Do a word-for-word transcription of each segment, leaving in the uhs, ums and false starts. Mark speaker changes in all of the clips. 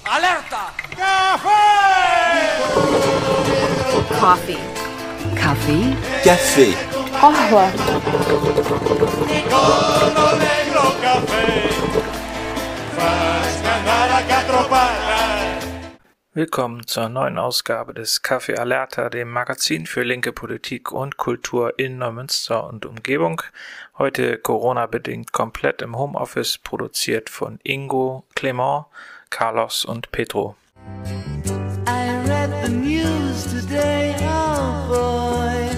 Speaker 1: Alerta!
Speaker 2: Coffee. Kaffee.
Speaker 3: Café.
Speaker 2: Qahwa.
Speaker 4: Willkommen zur neuen Ausgabe des Café Alerta, dem Magazin für linke Politik und Kultur in Neumünster und Umgebung. Heute Corona-bedingt komplett im Homeoffice, produziert von Ingo, Clement, Carlos und Pedro.
Speaker 5: I read the news today, oh boy.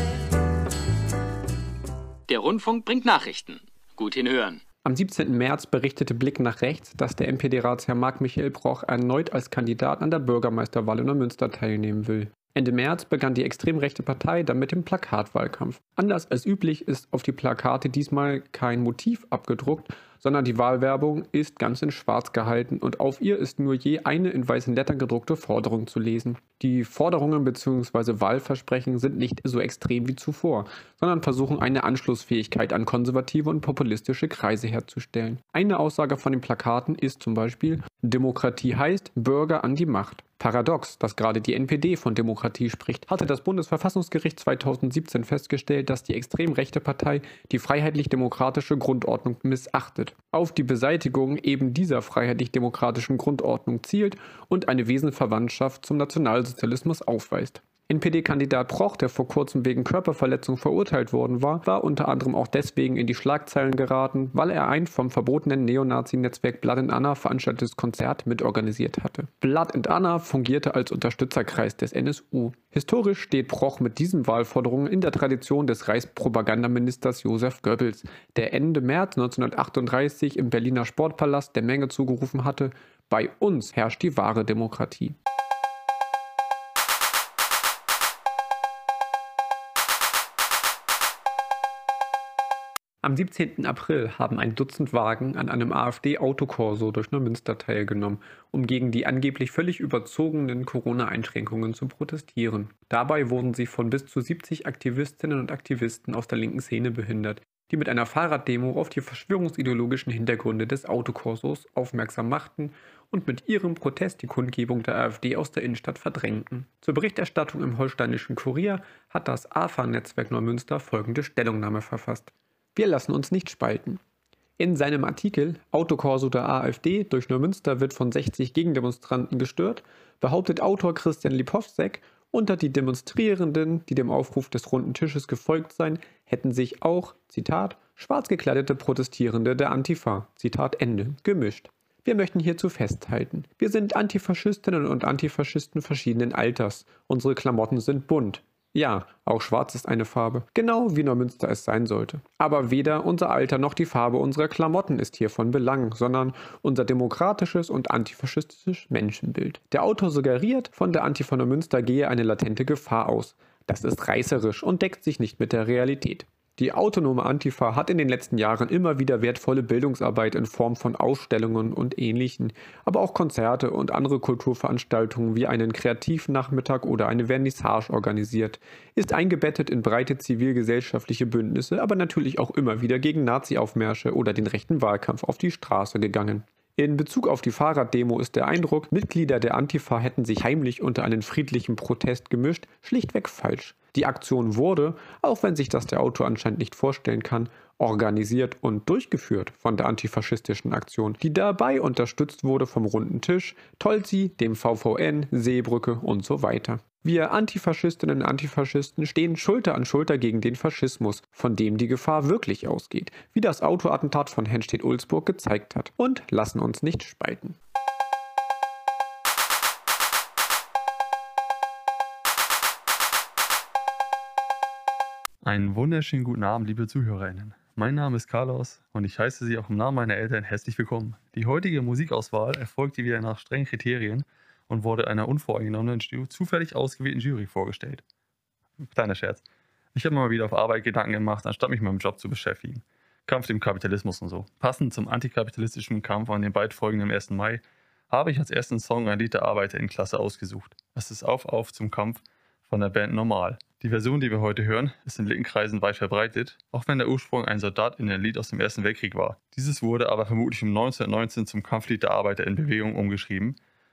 Speaker 6: Der Rundfunk bringt Nachrichten. Gut hinhören.
Speaker 7: Am siebzehnten März berichtete Blick nach rechts, dass der M P D-Ratsherr Marc-Michael Broch erneut als Kandidat an der Bürgermeisterwahl in Neumünster teilnehmen will. Ende März begann die extrem rechte Partei dann mit dem Plakatwahlkampf. Anders als üblich ist auf die Plakate diesmal kein Motiv abgedruckt, sondern die Wahlwerbung ist ganz in schwarz gehalten und auf ihr ist nur je eine in weißen Lettern gedruckte Forderung zu lesen. Die Forderungen bzw. Wahlversprechen sind nicht so extrem wie zuvor, sondern versuchen eine Anschlussfähigkeit an konservative und populistische Kreise herzustellen. Eine Aussage von den Plakaten ist zum Beispiel: Demokratie heißt Bürger an die Macht. Paradox, dass gerade die N P D von Demokratie spricht, hatte das Bundesverfassungsgericht zweitausendsiebzehn festgestellt, dass die extrem rechte Partei die freiheitlich-demokratische Grundordnung missachtet, auf die Beseitigung eben dieser freiheitlich-demokratischen Grundordnung zielt und eine Wesenverwandtschaft zum Nationalsozialismus aufweist. N P D-Kandidat Broch, der vor kurzem wegen Körperverletzung verurteilt worden war, war unter anderem auch deswegen in die Schlagzeilen geraten, weil er ein vom verbotenen Neonazi-Netzwerk Blood and Honor veranstaltetes Konzert mitorganisiert hatte. Blood and Honor fungierte als Unterstützerkreis des N S U. Historisch steht Broch mit diesen Wahlforderungen in der Tradition des Reichspropagandaministers Josef Goebbels, der Ende März neunzehnhundertachtunddreißig im Berliner Sportpalast der Menge zugerufen hatte: Bei uns herrscht die wahre Demokratie. Am siebzehnten April haben ein Dutzend Wagen an einem AfD-Autokorso durch Neumünster teilgenommen, um gegen die angeblich völlig überzogenen Corona-Einschränkungen zu protestieren. Dabei wurden sie von bis zu siebzig Aktivistinnen und Aktivisten aus der linken Szene behindert, die mit einer Fahrraddemo auf die verschwörungsideologischen Hintergründe des Autokorsos aufmerksam machten und mit ihrem Protest die Kundgebung der AfD aus der Innenstadt verdrängten. Zur Berichterstattung im Holsteinischen Kurier hat das A F A-Netzwerk Neumünster folgende Stellungnahme verfasst: Wir lassen uns nicht spalten. In seinem Artikel Autokorso der AfD durch Neumünster wird von sechzig Gegendemonstranten gestört, behauptet Autor Christian Lipovsek, unter die Demonstrierenden, die dem Aufruf des Runden Tisches gefolgt seien, hätten sich auch, Zitat, schwarz gekleidete Protestierende der Antifa, Zitat Ende, gemischt. Wir möchten hierzu festhalten: Wir sind Antifaschistinnen und Antifaschisten verschiedenen Alters. Unsere Klamotten sind bunt. Ja, auch schwarz ist eine Farbe, genau wie Neumünster es sein sollte. Aber weder unser Alter noch die Farbe unserer Klamotten ist hier von Belang, sondern unser demokratisches und antifaschistisches Menschenbild. Der Autor suggeriert, von der Antifa Neumünster gehe eine latente Gefahr aus. Das ist reißerisch und deckt sich nicht mit der Realität. Die autonome Antifa hat in den letzten Jahren immer wieder wertvolle Bildungsarbeit in Form von Ausstellungen und Ähnlichem, aber auch Konzerte und andere Kulturveranstaltungen wie einen Kreativnachmittag oder eine Vernissage organisiert, ist eingebettet in breite zivilgesellschaftliche Bündnisse, aber natürlich auch immer wieder gegen Nazi-Aufmärsche oder den rechten Wahlkampf auf die Straße gegangen. In Bezug auf die Fahrraddemo ist der Eindruck, Mitglieder der Antifa hätten sich heimlich unter einen friedlichen Protest gemischt, schlichtweg falsch. Die Aktion wurde, auch wenn sich das der Autor anscheinend nicht vorstellen kann, organisiert und durchgeführt von der antifaschistischen Aktion, die dabei unterstützt wurde vom Runden Tisch, Tolzi, dem V V N, Seebrücke und so weiter. Wir Antifaschistinnen und Antifaschisten stehen Schulter an Schulter gegen den Faschismus, von dem die Gefahr wirklich ausgeht, wie das Autoattentat von Henstedt-Ulzburg gezeigt hat, und lassen uns nicht spalten.
Speaker 8: Einen wunderschönen guten Abend, liebe ZuhörerInnen. Mein Name ist Carlos und ich heiße Sie auch im Namen meiner Eltern herzlich willkommen. Die heutige Musikauswahl erfolgte wieder nach strengen Kriterien und wurde einer unvoreingenommenen, zufällig ausgewählten Jury vorgestellt. Kleiner Scherz. Ich habe mir mal wieder auf Arbeit Gedanken gemacht, anstatt mich mit meinem Job zu beschäftigen. Kampf dem Kapitalismus und so. Passend zum antikapitalistischen Kampf an den bald folgenden ersten Mai habe ich als ersten Song ein Lied der ArbeiterInnenklasse ausgesucht. Es ist Auf, Auf zum Kampf von der Band Normal. Die Version, die wir heute hören, ist in linken Kreisen weit verbreitet, auch wenn der Ursprung ein Soldat in ein Lied aus dem Ersten Weltkrieg war. Dieses wurde aber vermutlich um neunzehnhundertneunzehn zum Kampflied der Arbeiter in Bewegung umgeschrieben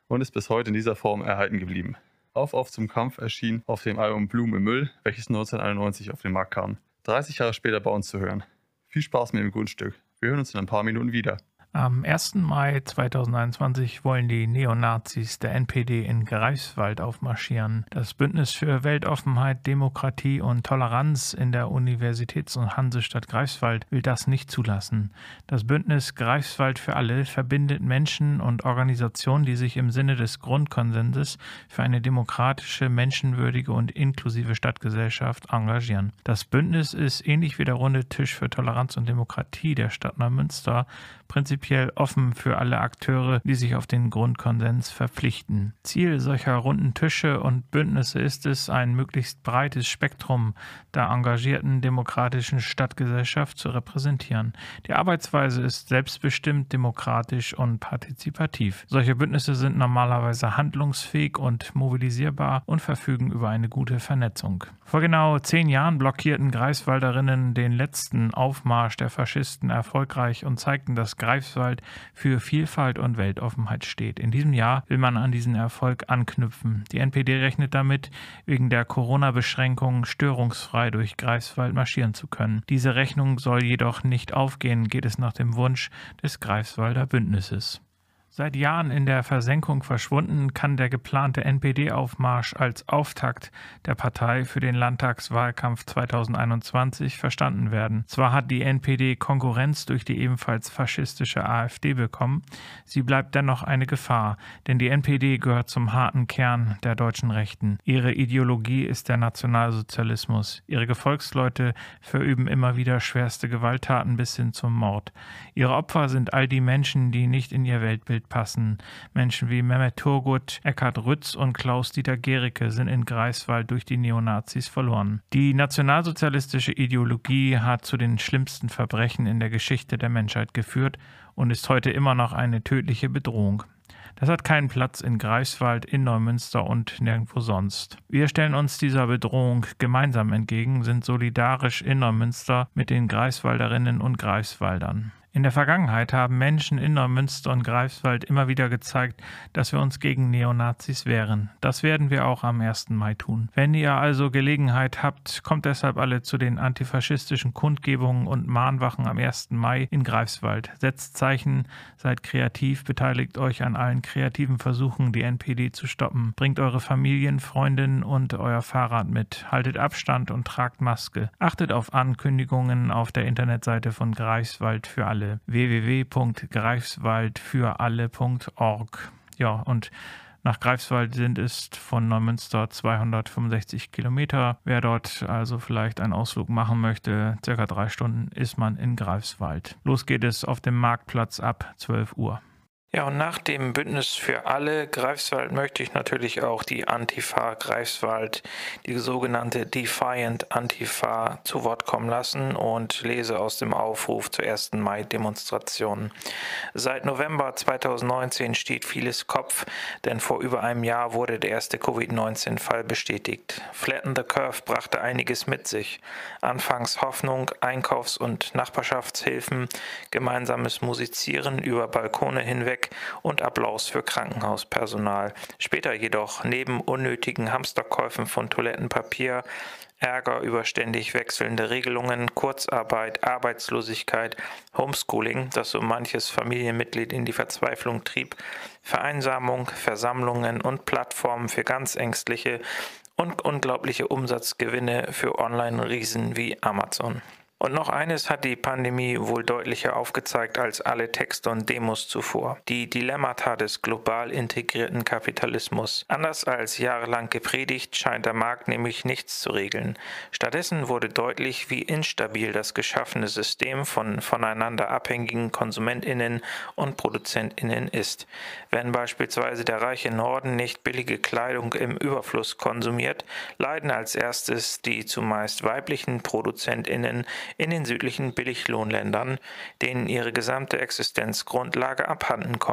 Speaker 8: und ist bis heute in dieser Form erhalten geblieben. Auf Auf zum Kampf erschien auf dem Album Blumen im Müll, welches neunzehnhunderteinundneunzig auf den Markt kam. dreißig Jahre später bei uns zu hören. Viel Spaß mit dem Grundstück. Wir hören uns in ein paar Minuten wieder.
Speaker 4: Am ersten Mai zweitausendeinundzwanzig wollen die Neonazis der N P D in Greifswald aufmarschieren. Das Bündnis für Weltoffenheit, Demokratie und Toleranz in der Universitäts- und Hansestadt Greifswald will das nicht zulassen. Das Bündnis Greifswald für alle verbindet Menschen und Organisationen, die sich im Sinne des Grundkonsenses für eine demokratische, menschenwürdige und inklusive Stadtgesellschaft engagieren. Das Bündnis ist ähnlich wie der Runde Tisch für Toleranz und Demokratie der Stadt Neumünster prinzipiell offen für alle Akteure, die sich auf den Grundkonsens verpflichten. Ziel solcher runden Tische und Bündnisse ist es, ein möglichst breites Spektrum der engagierten demokratischen Stadtgesellschaft zu repräsentieren. Die Arbeitsweise ist selbstbestimmt, demokratisch und partizipativ. Solche Bündnisse sind normalerweise handlungsfähig und mobilisierbar und verfügen über eine gute Vernetzung. Vor genau zehn Jahren blockierten Greifswalderinnen den letzten Aufmarsch der Faschisten erfolgreich und zeigten, dass Greifswald für Vielfalt und Weltoffenheit steht. In diesem Jahr will man an diesen Erfolg anknüpfen. Die N P D rechnet damit, wegen der Corona-Beschränkungen störungsfrei durch Greifswald marschieren zu können. Diese Rechnung soll jedoch nicht aufgehen, geht es nach dem Wunsch des Greifswalder Bündnisses. Seit Jahren in der Versenkung verschwunden, kann der geplante N P D-Aufmarsch als Auftakt der Partei für den Landtagswahlkampf zweitausendeinundzwanzig verstanden werden. Zwar hat die N P D Konkurrenz durch die ebenfalls faschistische AfD bekommen, sie bleibt dennoch eine Gefahr, denn die N P D gehört zum harten Kern der deutschen Rechten. Ihre Ideologie ist der Nationalsozialismus. Ihre Gefolgsleute verüben immer wieder schwerste Gewalttaten bis hin zum Mord. Ihre Opfer sind all die Menschen, die nicht in ihr Weltbild passen. Menschen wie Mehmet Turgut, Eckhard Rütz und Klaus-Dieter Gericke sind in Greifswald durch die Neonazis verloren. Die nationalsozialistische Ideologie hat zu den schlimmsten Verbrechen in der Geschichte der Menschheit geführt und ist heute immer noch eine tödliche Bedrohung. Das hat keinen Platz in Greifswald, in Neumünster und nirgendwo sonst. Wir stellen uns dieser Bedrohung gemeinsam entgegen, sind solidarisch in Neumünster mit den Greifswalderinnen und Greifswaldern. In der Vergangenheit haben Menschen in Neumünster und Greifswald immer wieder gezeigt, dass wir uns gegen Neonazis wehren. Das werden wir auch am ersten Mai tun. Wenn ihr also Gelegenheit habt, kommt deshalb alle zu den antifaschistischen Kundgebungen und Mahnwachen am ersten Mai in Greifswald. Setzt Zeichen, seid kreativ, beteiligt euch an allen kreativen Versuchen, die N P D zu stoppen. Bringt eure Familien, Freundinnen und euer Fahrrad mit. Haltet Abstand und tragt Maske. Achtet auf Ankündigungen auf der Internetseite von Greifswald für alle. w w w punkt greifswald für alle punkt org. Ja, und nach Greifswald sind es von Neumünster zweihundertfünfundsechzig Kilometer. Wer dort also vielleicht einen Ausflug machen möchte, circa drei Stunden ist man in Greifswald. Los geht es auf dem Marktplatz ab zwölf Uhr. Ja, und nach dem Bündnis für alle Greifswald möchte ich natürlich auch die Antifa Greifswald, die sogenannte Defiant Antifa, zu Wort kommen lassen und lese aus dem Aufruf zur ersten Mai-Demonstration. Seit November zweitausendneunzehn steht vieles Kopf, denn vor über einem Jahr wurde der erste Covid neunzehn Fall bestätigt. Flatten the Curve brachte einiges mit sich. Anfangs Hoffnung, Einkaufs- und Nachbarschaftshilfen, gemeinsames Musizieren über Balkone hinweg und Applaus für Krankenhauspersonal. Später jedoch neben unnötigen Hamsterkäufen von Toilettenpapier, Ärger über ständig wechselnde Regelungen, Kurzarbeit, Arbeitslosigkeit, Homeschooling, das so manches Familienmitglied in die Verzweiflung trieb, Vereinsamung, Versammlungen und Plattformen für ganz Ängstliche und unglaubliche Umsatzgewinne für Online-Riesen wie Amazon. Und noch eines hat die Pandemie wohl deutlicher aufgezeigt als alle Texte und Demos zuvor: die Dilemmata des global integrierten Kapitalismus. Anders als jahrelang gepredigt, scheint der Markt nämlich nichts zu regeln. Stattdessen wurde deutlich, wie instabil das geschaffene System von voneinander abhängigen KonsumentInnen und ProduzentInnen ist. Wenn beispielsweise der reiche Norden nicht billige Kleidung im Überfluss konsumiert, leiden als erstes die zumeist weiblichen ProduzentInnen in den südlichen Billiglohnländern, denen ihre gesamte Existenzgrundlage abhanden kommt.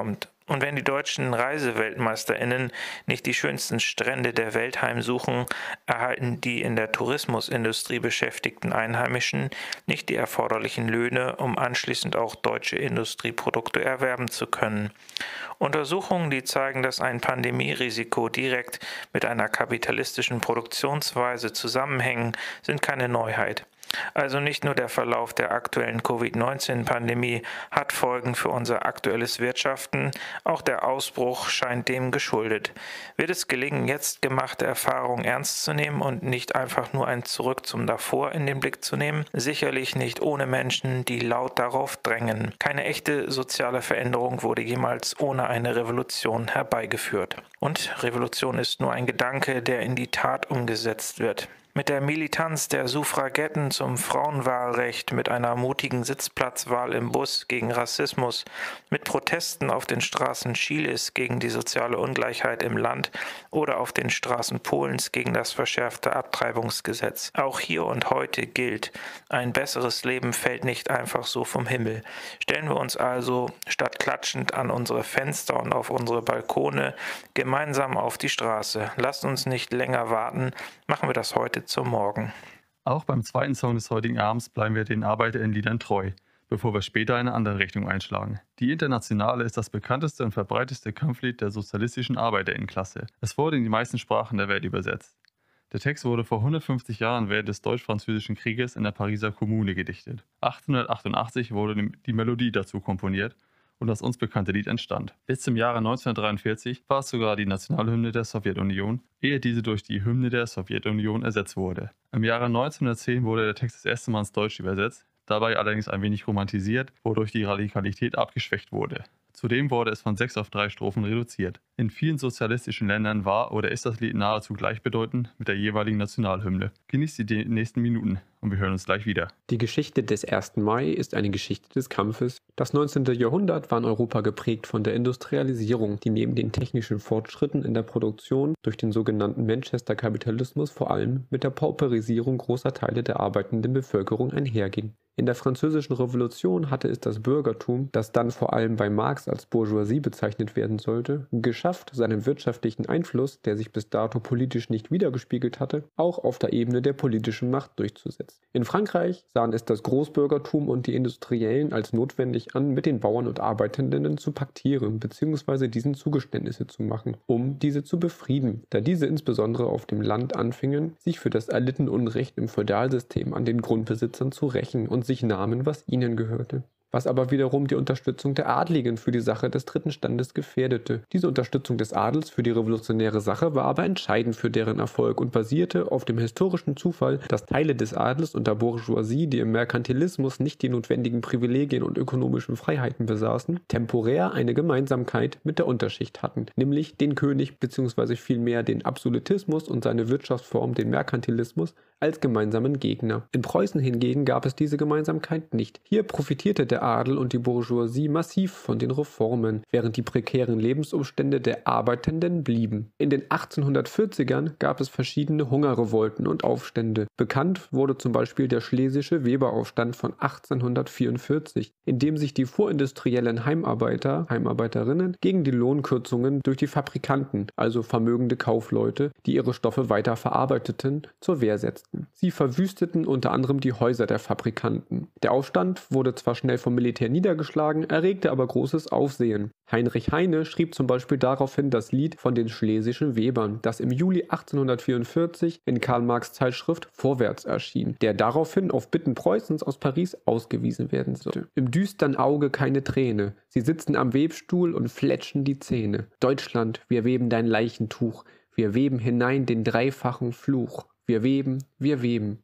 Speaker 4: Und wenn die deutschen ReiseweltmeisterInnen nicht die schönsten Strände der Welt heimsuchen, erhalten die in der Tourismusindustrie beschäftigten Einheimischen nicht die erforderlichen Löhne, um anschließend auch deutsche Industrieprodukte erwerben zu können. Untersuchungen, die zeigen, dass ein Pandemierisiko direkt mit einer kapitalistischen Produktionsweise zusammenhängen, sind keine Neuheit. Also nicht nur der Verlauf der aktuellen Covid neunzehn Pandemie hat Folgen für unser aktuelles Wirtschaften, auch der Ausbruch scheint dem geschuldet. Wird es gelingen, jetzt gemachte Erfahrungen ernst zu nehmen und nicht einfach nur ein Zurück zum Davor in den Blick zu nehmen? Sicherlich nicht ohne Menschen, die laut darauf drängen. Keine echte soziale Veränderung wurde jemals ohne eine Revolution herbeigeführt. Und Revolution ist nur ein Gedanke, der in die Tat umgesetzt wird. Mit der Militanz der Suffragetten zum Frauenwahlrecht, mit einer mutigen Sitzplatzwahl im Bus gegen Rassismus, mit Protesten auf den Straßen Chiles gegen die soziale Ungleichheit im Land oder auf den Straßen Polens gegen das verschärfte Abtreibungsgesetz. Auch hier und heute gilt, ein besseres Leben fällt nicht einfach so vom Himmel. Stellen wir uns also statt klatschend an unsere Fenster und auf unsere Balkone gemeinsam auf die Straße. Lasst uns nicht länger warten, machen wir das heute zum Morgen.
Speaker 8: Auch beim zweiten Song des heutigen Abends bleiben wir den ArbeiterInnen-Liedern treu, bevor wir später eine andere Richtung einschlagen. Die Internationale ist das bekannteste und verbreiteste Kampflied der sozialistischen ArbeiterInnenklasse. Es wurde in die meisten Sprachen der Welt übersetzt. Der Text wurde vor hundertfünfzig Jahren während des Deutsch-Französischen Krieges in der Pariser Kommune gedichtet. achtzehnhundertachtundachtzig wurde die Melodie dazu komponiert und das uns bekannte Lied entstand. Bis zum Jahre neunzehnhundertdreiundvierzig war es sogar die Nationalhymne der Sowjetunion, ehe diese durch die Hymne der Sowjetunion ersetzt wurde. Im Jahre neunzehnhundertzehn wurde der Text das erste Mal ins Deutsche übersetzt, dabei allerdings ein wenig romantisiert, wodurch die Radikalität abgeschwächt wurde. Zudem wurde es von sechs auf drei Strophen reduziert. In vielen sozialistischen Ländern war oder ist das Lied nahezu gleichbedeutend mit der jeweiligen Nationalhymne. Genießt die nächsten Minuten und wir hören uns gleich wieder.
Speaker 7: Die Geschichte des ersten Mai ist eine Geschichte des Kampfes. Das neunzehnte Jahrhundert war in Europa geprägt von der Industrialisierung, die neben den technischen Fortschritten in der Produktion durch den sogenannten Manchester-Kapitalismus vor allem mit der Pauperisierung großer Teile der arbeitenden Bevölkerung einherging. In der Französischen Revolution hatte es das Bürgertum, das dann vor allem bei Marx als Bourgeoisie bezeichnet werden sollte, geschafft, seinen wirtschaftlichen Einfluss, der sich bis dato politisch nicht widergespiegelt hatte, auch auf der Ebene der politischen Macht durchzusetzen. In Frankreich sahen es das Großbürgertum und die Industriellen als notwendig an, mit den Bauern und Arbeitenden zu paktieren bzw. diesen Zugeständnisse zu machen, um diese zu befrieden, da diese insbesondere auf dem Land anfingen, sich für das erlittene Unrecht im Feudalsystem an den Grundbesitzern zu rächen und sich nahmen, was ihnen gehörte. Was aber wiederum die Unterstützung der Adligen für die Sache des dritten Standes gefährdete. Diese Unterstützung des Adels für die revolutionäre Sache war aber entscheidend für deren Erfolg und basierte auf dem historischen Zufall, dass Teile des Adels und der Bourgeoisie, die im Merkantilismus nicht die notwendigen Privilegien und ökonomischen Freiheiten besaßen, temporär eine Gemeinsamkeit mit der Unterschicht hatten, nämlich den König bzw. vielmehr den Absolutismus und seine Wirtschaftsform, den Merkantilismus, als gemeinsamen Gegner. In Preußen hingegen gab es diese Gemeinsamkeit nicht. Hier profitierte der Adel und die Bourgeoisie massiv von den Reformen, während die prekären Lebensumstände der Arbeitenden blieben. In den achtzehnhundertvierzigern gab es verschiedene Hungerrevolten und Aufstände. Bekannt wurde zum Beispiel der Schlesische Weberaufstand von achtzehnhundertvierundvierzig, in dem sich die vorindustriellen Heimarbeiter, Heimarbeiterinnen gegen die Lohnkürzungen durch die Fabrikanten, also vermögende Kaufleute, die ihre Stoffe weiter verarbeiteten, zur Wehr setzten. Sie verwüsteten unter anderem die Häuser der Fabrikanten. Der Aufstand wurde zwar schnell vom Militär niedergeschlagen, erregte aber großes Aufsehen. Heinrich Heine schrieb zum Beispiel daraufhin das Lied von den Schlesischen Webern, das im Juli achtzehnhundertvierundvierzig in Karl Marx Zeitschrift Vorwärts erschien, der daraufhin auf Bitten Preußens aus Paris ausgewiesen werden sollte. Im düstern Auge keine Träne, sie sitzen am Webstuhl und fletschen die Zähne. Deutschland, wir weben dein Leichentuch, wir weben hinein den dreifachen Fluch. Wir weben, wir weben.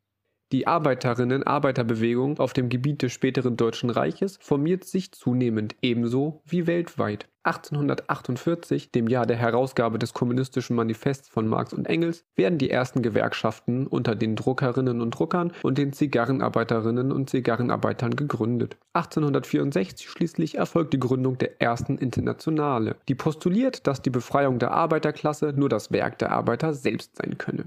Speaker 7: Die Arbeiterinnen-Arbeiterbewegung auf dem Gebiet des späteren Deutschen Reiches formiert sich zunehmend, ebenso wie weltweit. achtzehnhundertachtundvierzig, dem Jahr der Herausgabe des Kommunistischen Manifests von Marx und Engels, werden die ersten Gewerkschaften unter den Druckerinnen und Druckern und den Zigarrenarbeiterinnen und Zigarrenarbeitern gegründet. achtzehnhundertvierundsechzig schließlich erfolgt die Gründung der ersten Internationale, die postuliert, dass die Befreiung der Arbeiterklasse nur das Werk der Arbeiter selbst sein könne.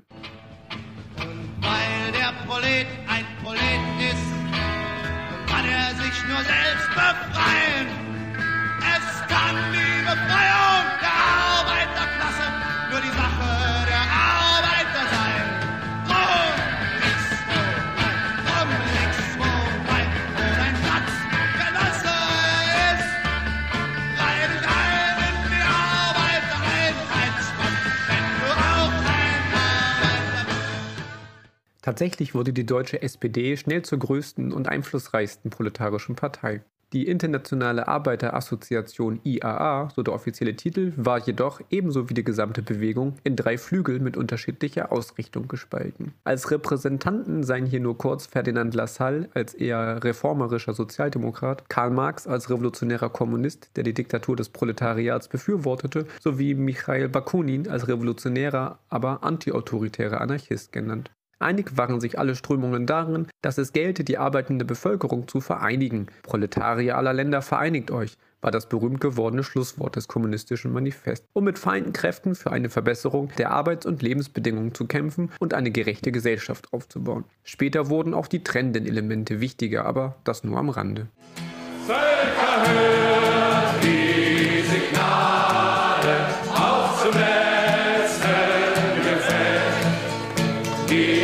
Speaker 5: Weil der Prolet ein Prolet ist, kann er sich nur selbst befreien. Es kann die Befreiung der Arbeiterklasse nur die Sache der Arbeiter sei. Drum liegst du ein, drum liegst du ein, wo dein Platz Genosse ist. Reih dich ein in die Arbeitereinheitsfront, wenn du auch ein Arbeiter bist.
Speaker 7: Tatsächlich wurde die deutsche S P D schnell zur größten und einflussreichsten proletarischen Partei. Die Internationale Arbeiterassoziation I A A, so der offizielle Titel, war jedoch, ebenso wie die gesamte Bewegung, in drei Flügel mit unterschiedlicher Ausrichtung gespalten. Als Repräsentanten seien hier nur kurz Ferdinand Lassalle als eher reformerischer Sozialdemokrat, Karl Marx als revolutionärer Kommunist, der die Diktatur des Proletariats befürwortete, sowie Michail Bakunin als revolutionärer, aber antiautoritärer Anarchist genannt. Einig waren sich alle Strömungen darin, dass es gelte, die arbeitende Bevölkerung zu vereinigen. Proletarier aller Länder, vereinigt euch, war das berühmt gewordene Schlusswort des kommunistischen Manifests, um mit vereinten Kräften für eine Verbesserung der Arbeits- und Lebensbedingungen zu kämpfen und eine gerechte Gesellschaft aufzubauen. Später wurden auch die trennenden Elemente wichtiger, aber das nur am Rande.
Speaker 1: Völker, hört die Signale auf zum letzten Gefecht. Die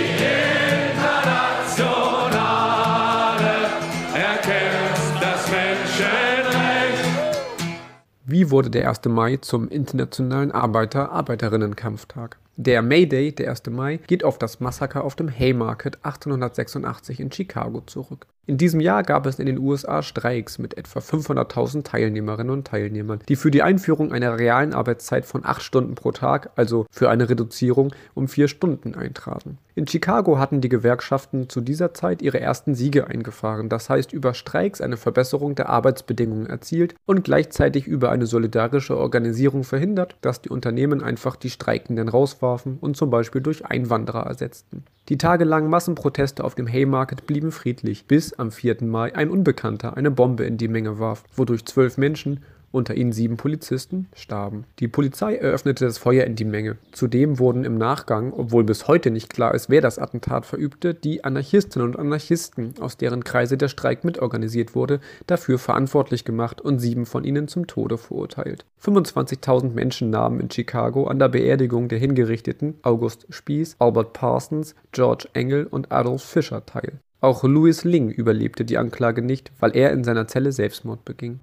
Speaker 7: Wie wurde der erste Mai zum internationalen Arbeiter-Arbeiterinnen-Kampftag? Der May Day, der erste Mai, geht auf das Massaker auf dem Haymarket achtzehnhundertsechsundachtzig in Chicago zurück. In diesem Jahr gab es in den U S A Streiks mit etwa fünfhunderttausend Teilnehmerinnen und Teilnehmern, die für die Einführung einer realen Arbeitszeit von acht Stunden pro Tag, also für eine Reduzierung um vier Stunden eintraten. In Chicago hatten die Gewerkschaften zu dieser Zeit ihre ersten Siege eingefahren, das heißt über Streiks eine Verbesserung der Arbeitsbedingungen erzielt und gleichzeitig über eine solidarische Organisierung verhindert, dass die Unternehmen einfach die Streikenden rauswarfen und zum Beispiel durch Einwanderer ersetzten. Die tagelangen Massenproteste auf dem Haymarket blieben friedlich, bis am vierten Mai ein Unbekannter eine Bombe in die Menge warf, wodurch zwölf Menschen, unter ihnen sieben Polizisten, starben. Die Polizei eröffnete das Feuer in die Menge. Zudem wurden im Nachgang, obwohl bis heute nicht klar ist, wer das Attentat verübte, die Anarchistinnen und Anarchisten, aus deren Kreise der Streik mitorganisiert wurde, dafür verantwortlich gemacht und sieben von ihnen zum Tode verurteilt. fünfundzwanzigtausend Menschen nahmen in Chicago an der Beerdigung der Hingerichteten August Spies, Albert Parsons, George Engel und Adolf Fischer teil. Auch Louis Ling überlebte die Anklage nicht, weil er in seiner Zelle Selbstmord beging.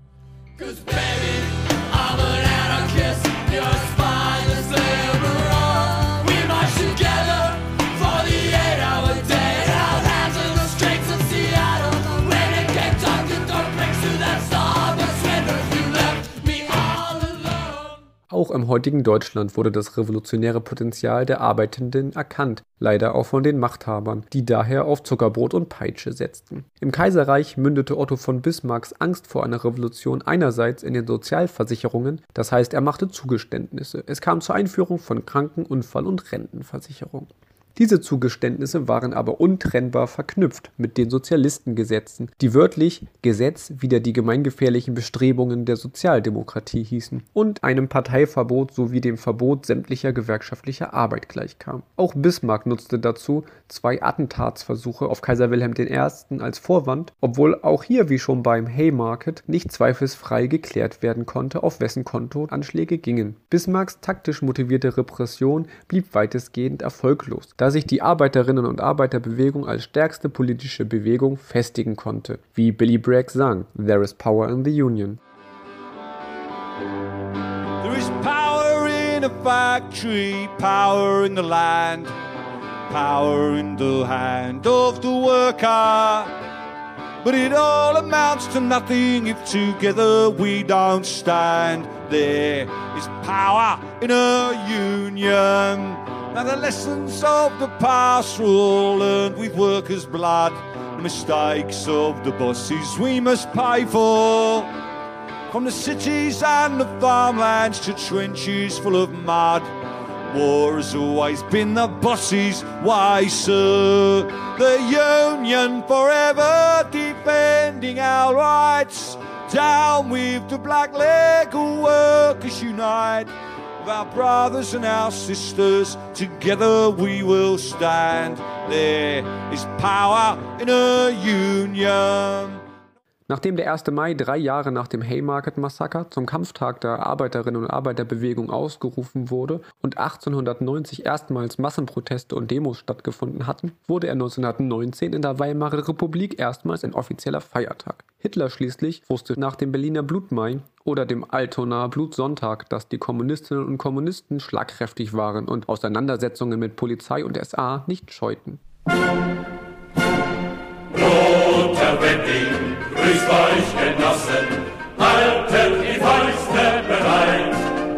Speaker 7: Auch im heutigen Deutschland wurde das revolutionäre Potenzial der Arbeitenden erkannt, leider auch von den Machthabern, die daher auf Zuckerbrot und Peitsche setzten. Im Kaiserreich mündete Otto von Bismarcks Angst vor einer Revolution einerseits in den Sozialversicherungen, das heißt, er machte Zugeständnisse. Es kam zur Einführung von Kranken-, Unfall- und Rentenversicherung. Diese Zugeständnisse waren aber untrennbar verknüpft mit den Sozialistengesetzen, die wörtlich Gesetz wider die gemeingefährlichen Bestrebungen der Sozialdemokratie hießen und einem Parteiverbot sowie dem Verbot sämtlicher gewerkschaftlicher Arbeit gleichkam. Auch Bismarck nutzte dazu zwei Attentatsversuche auf Kaiser Wilhelm der Erste als Vorwand, obwohl auch hier wie schon beim Haymarket nicht zweifelsfrei geklärt werden konnte, auf wessen Konto Anschläge gingen. Bismarcks taktisch motivierte Repression blieb weitestgehend erfolglos, da sich die Arbeiterinnen- und Arbeiterbewegung als stärkste politische Bewegung festigen konnte, wie Billy Bragg sang, "There is power in the Union".
Speaker 3: There is power in a factory, power in the land, power in the hand of the worker. But it all amounts to nothing if together we don't stand. There is power in a union. Now the lessons of the past were all learned with workers' blood. The mistakes of the bosses we must pay for. From the cities and the farmlands to trenches full of mud. War has always been the boss's way, sir. The union forever defending our rights. Down with the black legal workers unite. Our brothers and our sisters, together we will stand. There is power in a union.
Speaker 7: Nachdem der erste Mai drei Jahre nach dem Haymarket-Massaker zum Kampftag der Arbeiterinnen und Arbeiterbewegung ausgerufen wurde und achtzehnhundertneunzig erstmals Massenproteste und Demos stattgefunden hatten, wurde er neunzehnhundertneunzehn in der Weimarer Republik erstmals ein offizieller Feiertag. Hitler schließlich wusste nach dem Berliner Blutmai oder dem Altonaer Blutsonntag, dass die Kommunistinnen und Kommunisten schlagkräftig waren und Auseinandersetzungen mit Polizei und S A nicht scheuten.
Speaker 1: Roter Wedding, grüßt euch Genossen, haltet die Fäuste bereit.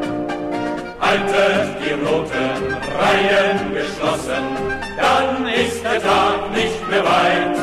Speaker 1: Haltet die roten Reihen geschlossen, dann ist der Tag nicht mehr weit.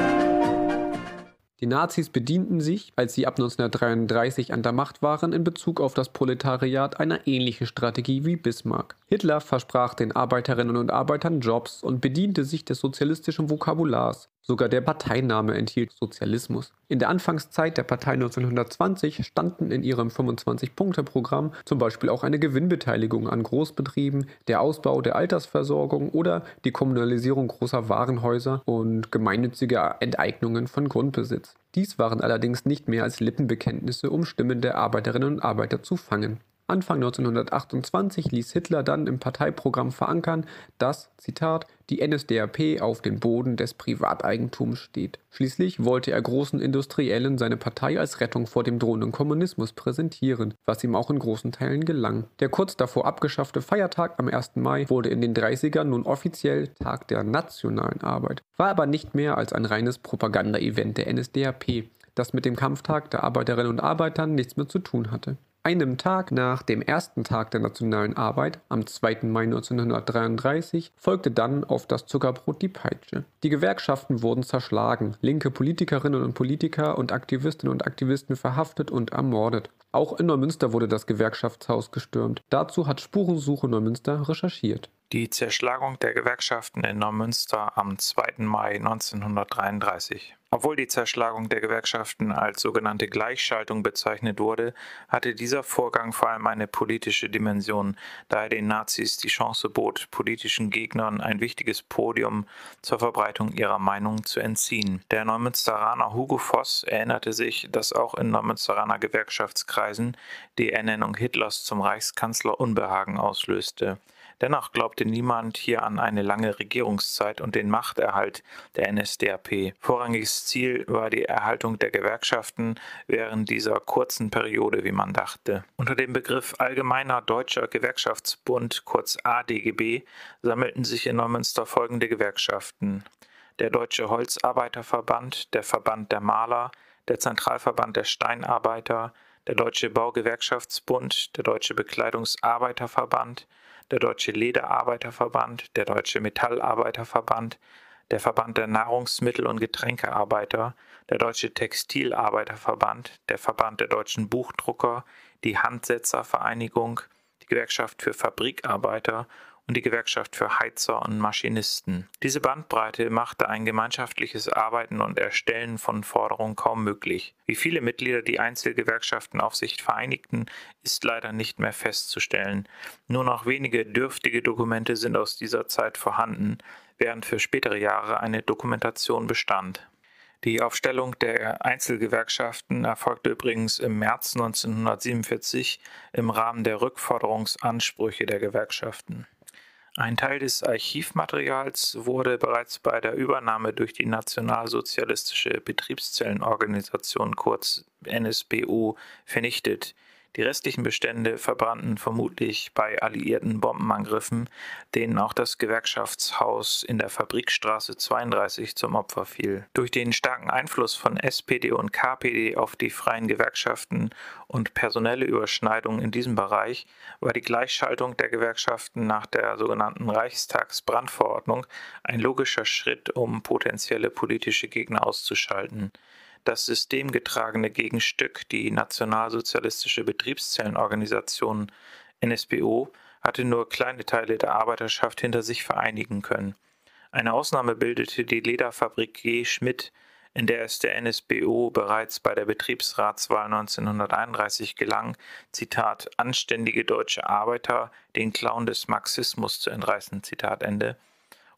Speaker 7: Die Nazis bedienten sich, als sie ab neunzehnhundertdreiunddreißig an der Macht waren, in Bezug auf das Proletariat einer ähnlichen Strategie wie Bismarck. Hitler versprach den Arbeiterinnen und Arbeitern Jobs und bediente sich des sozialistischen Vokabulars. Sogar der Parteiname enthielt Sozialismus. In der Anfangszeit der Partei neunzehnhundertzwanzig standen in ihrem fünfundzwanzig-Punkte-Programm zum Beispiel auch eine Gewinnbeteiligung an Großbetrieben, der Ausbau der Altersversorgung oder die Kommunalisierung großer Warenhäuser und gemeinnützige Enteignungen von Grundbesitz. Dies waren allerdings nicht mehr als Lippenbekenntnisse, um Stimmen der Arbeiterinnen und Arbeiter zu fangen. Anfang neunzehnhundertachtundzwanzig ließ Hitler dann im Parteiprogramm verankern, dass, Zitat, die N S D A P auf dem Boden des Privateigentums steht. Schließlich wollte er großen Industriellen seine Partei als Rettung vor dem drohenden Kommunismus präsentieren, was ihm auch in großen Teilen gelang. Der kurz davor abgeschaffte Feiertag am ersten Mai wurde in den dreißigern nun offiziell Tag der nationalen Arbeit, war aber nicht mehr als ein reines Propaganda-Event der N S D A P, das mit dem Kampftag der Arbeiterinnen und Arbeiter nichts mehr zu tun hatte. Einem Tag nach dem ersten Tag der nationalen Arbeit, am zweiten Mai neunzehnhundertdreiunddreißig, folgte dann auf das Zuckerbrot die Peitsche. Die Gewerkschaften wurden zerschlagen, linke Politikerinnen und Politiker und Aktivistinnen und Aktivisten verhaftet und ermordet. Auch in Neumünster wurde das Gewerkschaftshaus gestürmt. Dazu hat Spurensuche Neumünster recherchiert.
Speaker 4: Die Zerschlagung der Gewerkschaften in Neumünster am zweiten Mai neunzehnhundertdreiunddreißig. Obwohl die Zerschlagung der Gewerkschaften als sogenannte Gleichschaltung bezeichnet wurde, hatte dieser Vorgang vor allem eine politische Dimension, da er den Nazis die Chance bot, politischen Gegnern ein wichtiges Podium zur Verbreitung ihrer Meinung zu entziehen. Der Neumünsteraner Hugo Voss erinnerte sich, dass auch in Neumünsteraner Gewerkschaftskreisen die Ernennung Hitlers zum Reichskanzler Unbehagen auslöste. Dennoch glaubte niemand hier an eine lange Regierungszeit und den Machterhalt der N S D A P. Vorrangiges Ziel war die Erhaltung der Gewerkschaften während dieser kurzen Periode, wie man dachte. Unter dem Begriff Allgemeiner Deutscher Gewerkschaftsbund, kurz A D G B, sammelten sich in Neumünster folgende Gewerkschaften: der Deutsche Holzarbeiterverband, der Verband der Maler, der Zentralverband der Steinarbeiter, der Deutsche Baugewerkschaftsbund, der Deutsche Bekleidungsarbeiterverband, der Deutsche Lederarbeiterverband, der Deutsche Metallarbeiterverband, der Verband der Nahrungsmittel- und Getränkearbeiter, der Deutsche Textilarbeiterverband, der Verband der deutschen Buchdrucker, die Handsetzervereinigung, die Gewerkschaft für Fabrikarbeiter und die Gewerkschaft für Heizer und Maschinisten. Diese Bandbreite machte ein gemeinschaftliches Arbeiten und Erstellen von Forderungen kaum möglich. Wie viele Mitglieder die Einzelgewerkschaften auf sich vereinigten, ist leider nicht mehr festzustellen. Nur noch wenige dürftige Dokumente sind aus dieser Zeit vorhanden, während für spätere Jahre eine Dokumentation bestand. Die Aufstellung der Einzelgewerkschaften erfolgte übrigens im März neunzehnhundertsiebenundvierzig im Rahmen der Rückforderungsansprüche der Gewerkschaften. Ein Teil des Archivmaterials wurde bereits bei der Übernahme durch die Nationalsozialistische Betriebszellenorganisation, kurz N S B O, vernichtet. Die restlichen Bestände verbrannten vermutlich bei alliierten Bombenangriffen, denen auch das Gewerkschaftshaus in der Fabrikstraße zweiunddreißig zum Opfer fiel. Durch den starken Einfluss von S P D und K P D auf die freien Gewerkschaften und personelle Überschneidungen in diesem Bereich war die Gleichschaltung der Gewerkschaften nach der sogenannten Reichstagsbrandverordnung ein logischer Schritt, um potenzielle politische Gegner auszuschalten. Das systemgetragene Gegenstück, die Nationalsozialistische Betriebszellenorganisation N S B O, hatte nur kleine Teile der Arbeiterschaft hinter sich vereinigen können. Eine Ausnahme bildete die Lederfabrik G. Schmidt, in der es der N S B O bereits bei der Betriebsratswahl neunzehnhunderteinunddreißig gelang, Zitat, anständige deutsche Arbeiter den Clown des Marxismus zu entreißen, Zitat Ende,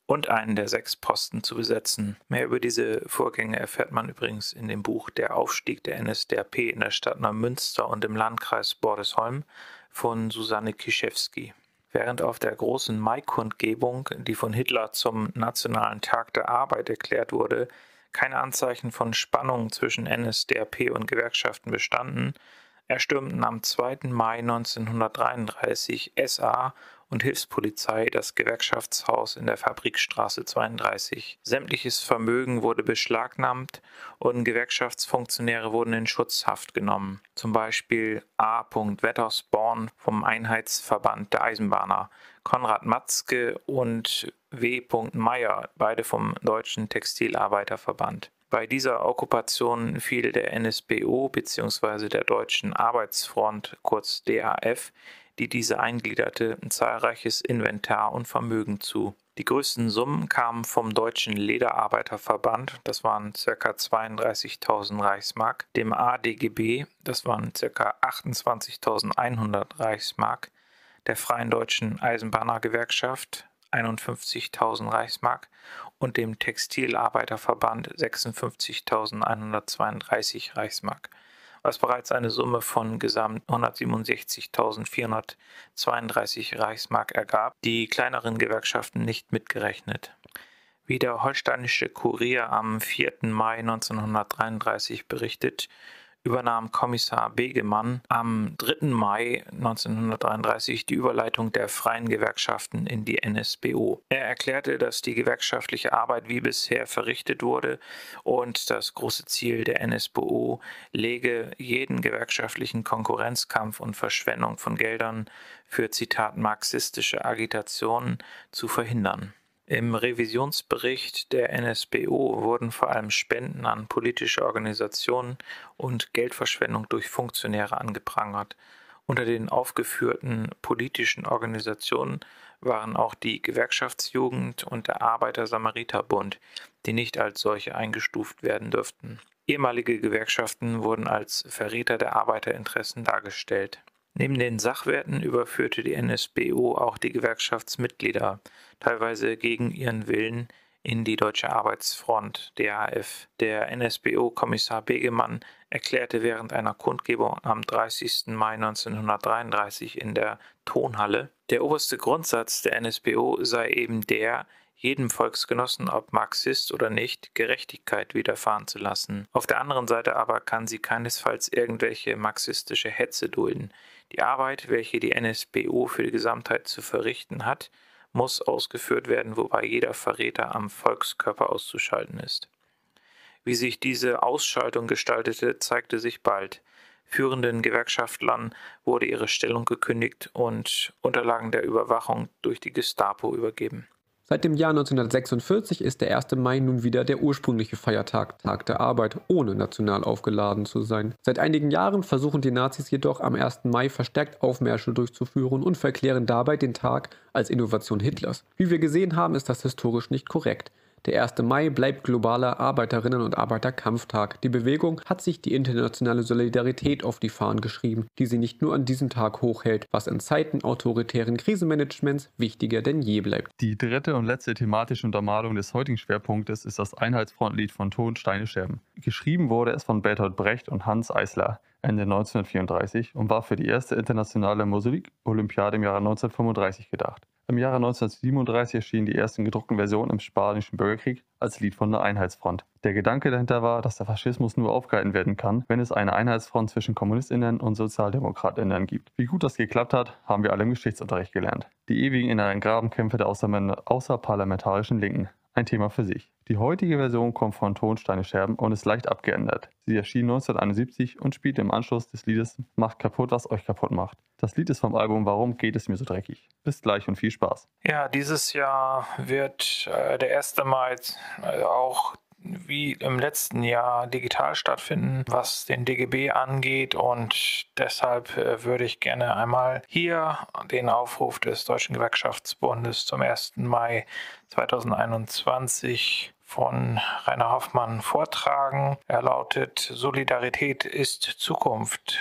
Speaker 4: und einen der sechs Posten zu besetzen. Mehr über diese Vorgänge erfährt man übrigens in dem Buch Der Aufstieg der N S D A P in der Stadt Neumünster und im Landkreis Bordesholm von Susanne Kischewski. Während auf der großen Maikundgebung, die von Hitler zum Nationalen Tag der Arbeit erklärt wurde, keine Anzeichen von Spannungen zwischen N S D A P und Gewerkschaften bestanden, erstürmten am zweiten Mai neunzehnhundertdreiunddreißig S A und Hilfspolizei das Gewerkschaftshaus in der Fabrikstraße zweiunddreißig. Sämtliches Vermögen wurde beschlagnahmt und Gewerkschaftsfunktionäre wurden in Schutzhaft genommen. Zum Beispiel A. Wettersborn vom Einheitsverband der Eisenbahner, Konrad Matzke und W. Meyer, beide vom Deutschen Textilarbeiterverband. Bei dieser Okkupation fiel der N S B O bzw. der Deutschen Arbeitsfront, kurz D A F, die diese eingliederte, zahlreiches Inventar und Vermögen zu. Die größten Summen kamen vom Deutschen Lederarbeiterverband, das waren ca. zweiunddreißigtausend Reichsmark, dem A D G B, das waren ca. achtundzwanzigtausendeinhundert Reichsmark, der Freien Deutschen Eisenbahnergewerkschaft einundfünfzigtausend Reichsmark und dem Textilarbeiterverband sechsundfünfzigtausendeinhundertzweiunddreißig Reichsmark, was bereits eine Summe von gesamt hundertsiebenundsechzigtausendvierhundertzweiunddreißig Reichsmark ergab, die kleineren Gewerkschaften nicht mitgerechnet. Wie der Holsteinische Kurier am vierten Mai neunzehnhundertdreiunddreißig berichtet, übernahm Kommissar Begemann am dritten Mai neunzehnhundertdreiunddreißig die Überleitung der freien Gewerkschaften in die N S B O. Er erklärte, dass die gewerkschaftliche Arbeit wie bisher verrichtet wurde und das große Ziel der N S B O lege jeden gewerkschaftlichen Konkurrenzkampf und Verschwendung von Geldern für, Zitat, marxistische Agitation zu verhindern. Im Revisionsbericht der N S B O wurden vor allem Spenden an politische Organisationen und Geldverschwendung durch Funktionäre angeprangert. Unter den aufgeführten politischen Organisationen waren auch die Gewerkschaftsjugend und der Arbeiter-Samariter-Bund, die nicht als solche eingestuft werden dürften. Ehemalige Gewerkschaften wurden als Verräter der Arbeiterinteressen dargestellt. Neben den Sachwerten überführte die N S B O auch die Gewerkschaftsmitglieder, teilweise gegen ihren Willen, in die Deutsche Arbeitsfront, D A F. Der N S B O-Kommissar Begemann erklärte während einer Kundgebung am dreißigsten Mai neunzehnhundertdreiunddreißig in der Tonhalle, der oberste Grundsatz der N S B O sei eben der, jedem Volksgenossen, ob Marxist oder nicht, Gerechtigkeit widerfahren zu lassen. Auf der anderen Seite aber kann sie keinesfalls irgendwelche marxistische Hetze dulden. Die Arbeit, welche die N S B O für die Gesamtheit zu verrichten hat, muss ausgeführt werden, wobei jeder Verräter am Volkskörper auszuschalten ist. Wie sich diese Ausschaltung gestaltete, zeigte sich bald. Führenden Gewerkschaftlern wurde ihre Stellung gekündigt und Unterlagen der Überwachung durch die Gestapo übergeben.
Speaker 7: Seit dem Jahr neunzehnhundertsechsundvierzig ist der erste Mai nun wieder der ursprüngliche Feiertag, Tag der Arbeit, ohne national aufgeladen zu sein. Seit einigen Jahren versuchen die Nazis jedoch am ersten Mai verstärkt Aufmärsche durchzuführen und verklären dabei den Tag als Innovation Hitlers. Wie wir gesehen haben, ist das historisch nicht korrekt. Der erste Mai bleibt globaler Arbeiterinnen- und Arbeiterkampftag. Die Bewegung hat sich die internationale Solidarität auf die Fahnen geschrieben, die sie nicht nur an diesem Tag hochhält, was in Zeiten autoritären Krisenmanagements wichtiger denn je bleibt.
Speaker 8: Die dritte und letzte thematische Untermalung des heutigen Schwerpunktes ist das Einheitsfrontlied von Ton, Steine, Scherben. Geschrieben wurde es von Bertolt Brecht und Hans Eisler Ende neunzehnhundertvierunddreißig und war für die erste internationale Musik-Olympiade im Jahre neunzehnhundertfünfunddreißig gedacht. Im Jahre neunzehnhundertsiebenunddreißig erschienen die ersten gedruckten Versionen im Spanischen Bürgerkrieg als Lied von der Einheitsfront. Der Gedanke dahinter war, dass der Faschismus nur aufgehalten werden kann, wenn es eine Einheitsfront zwischen KommunistInnen und SozialdemokratInnen gibt. Wie gut das geklappt hat, haben wir alle im Geschichtsunterricht gelernt. Die ewigen inneren Grabenkämpfe der außerparlamentarischen Linken. Ein Thema für sich. Die heutige Version kommt von Ton, Steine, Scherben und ist leicht abgeändert. Sie erschien neunzehnhunderteinundsiebzig und spielt im Anschluss des Liedes Macht kaputt, was euch kaputt macht. Das Lied ist vom Album Warum geht es mir so dreckig? Bis gleich und viel Spaß.
Speaker 4: Ja, dieses Jahr wird äh, der erste Mai äh, auch wie im letzten Jahr digital stattfinden, was den D G B angeht, und deshalb äh, würde ich gerne einmal hier den Aufruf des Deutschen Gewerkschaftsbundes zum ersten Mai zweitausendeinundzwanzig von Rainer Hoffmann vortragen. Er lautet: Solidarität ist Zukunft.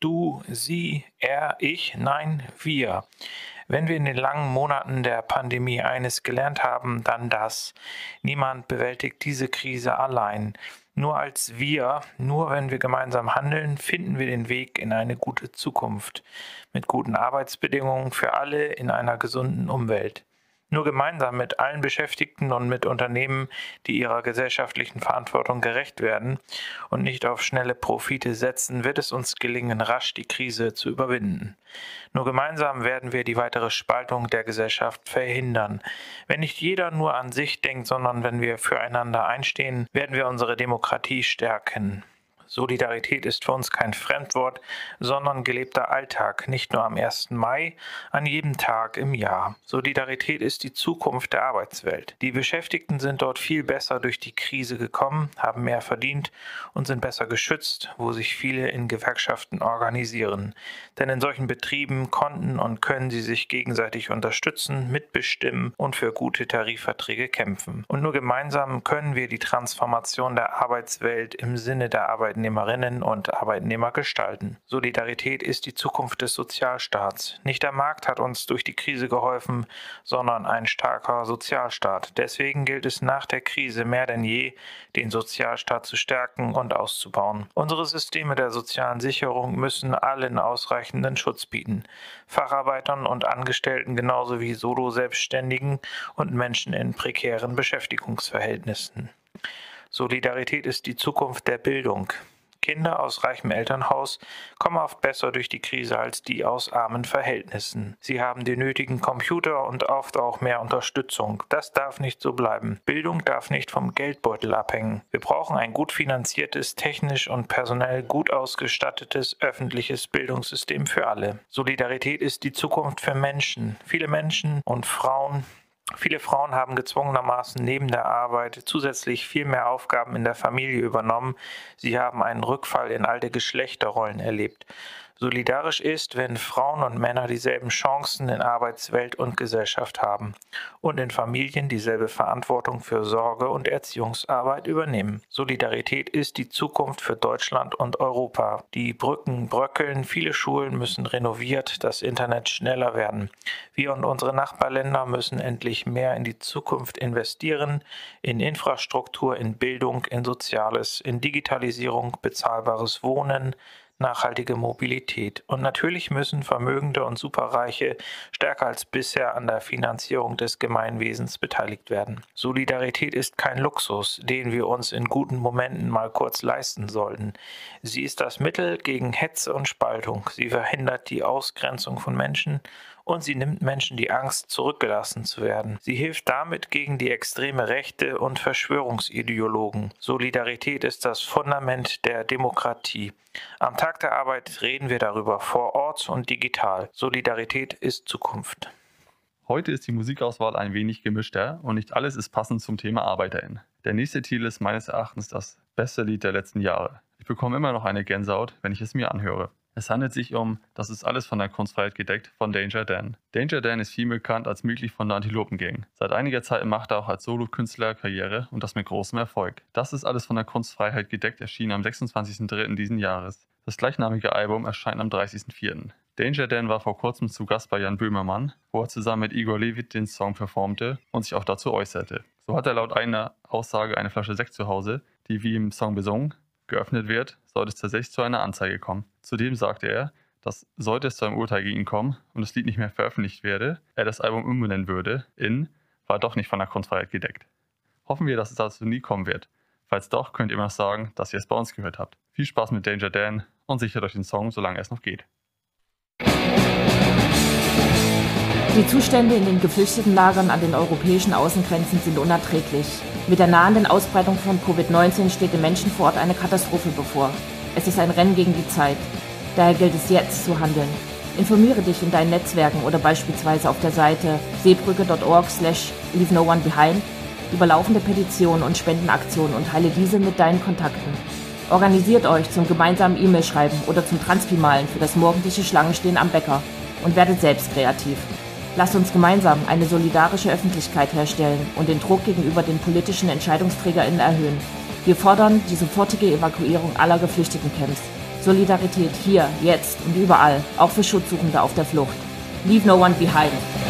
Speaker 4: du, sie, er, ich, nein, wir. Wenn wir in den langen Monaten der Pandemie eines gelernt haben, dann das. Niemand bewältigt diese Krise allein. Nur als wir, nur wenn wir gemeinsam handeln, finden wir den Weg in eine gute Zukunft. Mit guten Arbeitsbedingungen für alle in einer gesunden Umwelt. Nur gemeinsam mit allen Beschäftigten und mit Unternehmen, die ihrer gesellschaftlichen Verantwortung gerecht werden und nicht auf schnelle Profite setzen, wird es uns gelingen, rasch die Krise zu überwinden. Nur gemeinsam werden wir die weitere Spaltung der Gesellschaft verhindern. Wenn nicht jeder nur an sich denkt, sondern wenn wir füreinander einstehen, werden wir unsere Demokratie stärken. Solidarität ist für uns kein Fremdwort, sondern gelebter Alltag, nicht nur am ersten Mai, an jedem Tag im Jahr. Solidarität ist die Zukunft der Arbeitswelt. Die Beschäftigten sind dort viel besser durch die Krise gekommen, haben mehr verdient und sind besser geschützt, wo sich viele in Gewerkschaften organisieren. Denn in solchen Betrieben konnten und können sie sich gegenseitig unterstützen, mitbestimmen und für gute Tarifverträge kämpfen. Und nur gemeinsam können wir die Transformation der Arbeitswelt im Sinne der Arbeitnehmerinnen und Arbeitnehmer gestalten. Solidarität ist die Zukunft des Sozialstaats. Nicht der Markt hat uns durch die Krise geholfen, sondern ein starker Sozialstaat. Deswegen gilt es nach der Krise mehr denn je, den Sozialstaat zu stärken und auszubauen. Unsere Systeme der sozialen Sicherung müssen allen ausreichenden Schutz bieten. Facharbeitern und Angestellten genauso wie Solo-Selbstständigen und Menschen in prekären Beschäftigungsverhältnissen. Solidarität ist die Zukunft der Bildung. Kinder aus reichem Elternhaus kommen oft besser durch die Krise als die aus armen Verhältnissen. Sie haben den nötigen Computer und oft auch mehr Unterstützung. Das darf nicht so bleiben. Bildung darf nicht vom Geldbeutel abhängen. Wir brauchen ein gut finanziertes, technisch und personell gut ausgestattetes öffentliches Bildungssystem für alle. Solidarität ist die Zukunft für Menschen. Viele Menschen und Frauen Viele Frauen haben gezwungenermaßen neben der Arbeit zusätzlich viel mehr Aufgaben in der Familie übernommen. Sie haben einen Rückfall in alte Geschlechterrollen erlebt. Solidarisch ist, wenn Frauen und Männer dieselben Chancen in Arbeitswelt und Gesellschaft haben und in Familien dieselbe Verantwortung für Sorge- und Erziehungsarbeit übernehmen. Solidarität ist die Zukunft für Deutschland und Europa. Die Brücken bröckeln, viele Schulen müssen renoviert, das Internet schneller werden. Wir und unsere Nachbarländer müssen endlich mehr in die Zukunft investieren, in Infrastruktur, in Bildung, in Soziales, in Digitalisierung, bezahlbares Wohnen, nachhaltige Mobilität. Und natürlich müssen Vermögende und Superreiche stärker als bisher an der Finanzierung des Gemeinwesens beteiligt werden. Solidarität ist kein Luxus, den wir uns in guten Momenten mal kurz leisten sollten. Sie ist das Mittel gegen Hetze und Spaltung. Sie verhindert die Ausgrenzung von Menschen und sie nimmt Menschen die Angst, zurückgelassen zu werden. Sie hilft damit gegen die extreme Rechte und Verschwörungsideologen. Solidarität ist das Fundament der Demokratie. Am Tag der Arbeit reden wir darüber, vor Ort und digital. Solidarität ist Zukunft.
Speaker 8: Heute ist die Musikauswahl ein wenig gemischter und nicht alles ist passend zum Thema ArbeiterInnen. Der nächste Titel ist meines Erachtens das beste Lied der letzten Jahre. Ich bekomme immer noch eine Gänsehaut, wenn ich es mir anhöre. Es handelt sich um Das ist alles von der Kunstfreiheit gedeckt von Danger Dan. Danger Dan ist viel bekannt als Mitglied von der Antilopen Gang. Seit einiger Zeit macht er auch als Solokünstler Karriere und das mit großem Erfolg. Das ist alles von der Kunstfreiheit gedeckt erschien am sechsundzwanzigsten dritten diesen Jahres. Das gleichnamige Album erscheint am dreißigsten vierten Danger Dan war vor kurzem zu Gast bei Jan Böhmermann, wo er zusammen mit Igor Levit den Song performte und sich auch dazu äußerte. So hat er laut einer Aussage eine Flasche Sekt zu Hause, die wie im Song besungen geöffnet wird, sollte es tatsächlich zu einer Anzeige kommen. Zudem sagte er, dass sollte es zu einem Urteil gegen ihn kommen und das Lied nicht mehr veröffentlicht werde, er das Album umbenennen würde in war doch nicht von der Kunstfreiheit gedeckt. Hoffen wir, dass es dazu nie kommen wird. Falls doch, könnt ihr immer noch sagen, dass ihr es bei uns gehört habt. Viel Spaß mit Danger Dan und sichert euch den Song, solange es noch geht.
Speaker 9: Die Zustände in den Geflüchtetenlagern an den europäischen Außengrenzen sind unerträglich. Mit der nahenden Ausbreitung von Covid neunzehn steht den Menschen vor Ort eine Katastrophe bevor. Es ist ein Rennen gegen die Zeit. Daher gilt es jetzt zu handeln. Informiere dich in deinen Netzwerken oder beispielsweise auf der Seite seebrücke punkt org slash leave no one behind über laufende Petitionen und Spendenaktionen und teile diese mit deinen Kontakten. Organisiert euch zum gemeinsamen E-Mail-Schreiben oder zum Transpimalen für das morgendliche Schlangenstehen am Bäcker und werdet selbst kreativ. Lasst uns gemeinsam eine solidarische Öffentlichkeit herstellen und den Druck gegenüber den politischen EntscheidungsträgerInnen erhöhen. Wir fordern die sofortige Evakuierung aller Geflüchtetencamps Solidarität hier, jetzt und überall, auch für Schutzsuchende auf der Flucht. Leave no one behind.